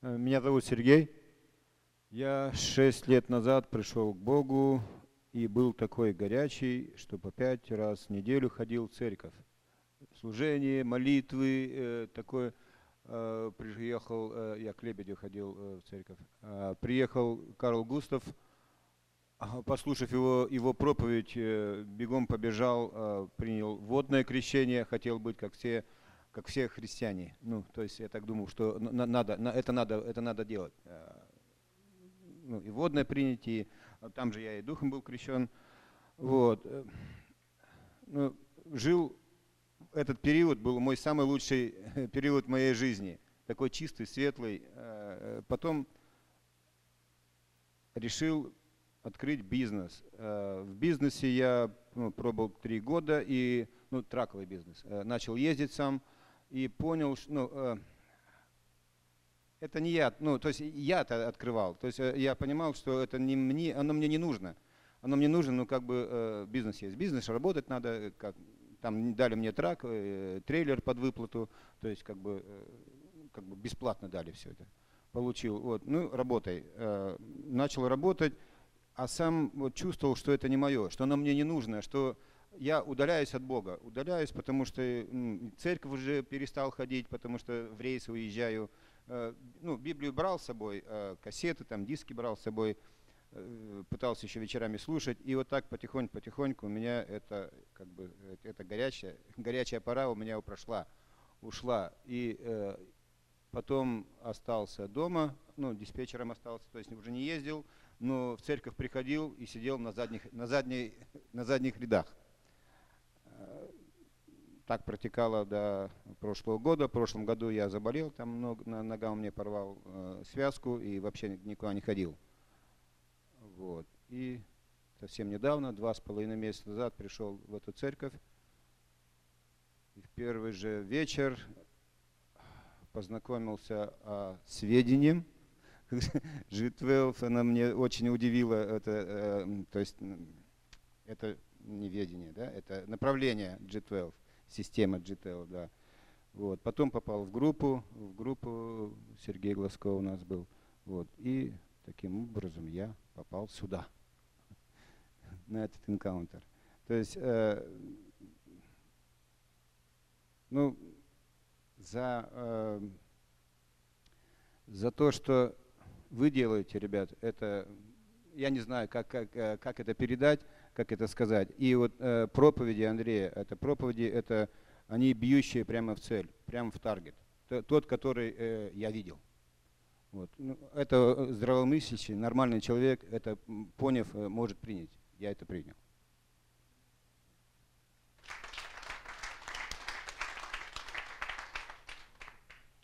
Меня зовут Сергей. Я 6 лет назад пришел к Богу и был такой горячий, что по 5 раз в неделю ходил в церковь. Служение, молитвы, такое. Приехал, я к Лебедю ходил в церковь. Приехал Карл Густав, послушав его проповедь, бегом побежал, принял водное крещение, хотел быть как все христиане. Ну, то есть я так думал, что это надо делать. Ну, и водное принять, и там же я и духом был крещен. Вот. Ну, жил этот период, был мой самый лучший период моей жизни. Такой чистый, светлый. Потом решил открыть бизнес. В бизнесе я пробовал 3 года, и, траковый бизнес. Начал ездить сам и понял, что это не я, то есть я-то открывал. То есть я понимал, что это не мне, оно мне не нужно. Оно мне нужно, бизнес есть. Бизнес, работать надо, там дали мне трак, трейлер под выплату, то есть как бы бесплатно дали все это. Получил, вот, работай. Начал работать, а сам вот чувствовал, что это не мое, что оно мне не нужно, что я удаляюсь от Бога. Удаляюсь, потому что в церковь уже перестал ходить, потому что в рейс уезжаю. Библию брал с собой, кассеты, там, диски брал с собой, пытался еще вечерами слушать. И вот так потихоньку у меня эта горячая пора у меня ушла. И потом остался дома, диспетчером остался, то есть уже не ездил, но в церковь приходил и сидел на задних рядах. Так протекало до прошлого года. В прошлом году я заболел, там нога у меня порвал связку и вообще никуда не ходил. Вот. И совсем недавно, 2,5 месяца назад, пришел в эту церковь. И в первый же вечер познакомился с ведением. G12, она мне очень удивила. То есть это не ведение, да? Это направление G12. Система G12, да. Вот. Потом попал в группу Сергей Глазко у нас был. Вот. И таким образом я попал сюда, на этот энкаунтер. То есть, за то, что вы делаете, ребят, это, я не знаю, как это передать, как это сказать. И вот проповеди Андрея, это они бьющие прямо в цель, прямо в таргет. Тот, который я видел. Вот. Это здравомыслящий, нормальный человек, это поняв, может принять. Я это принял.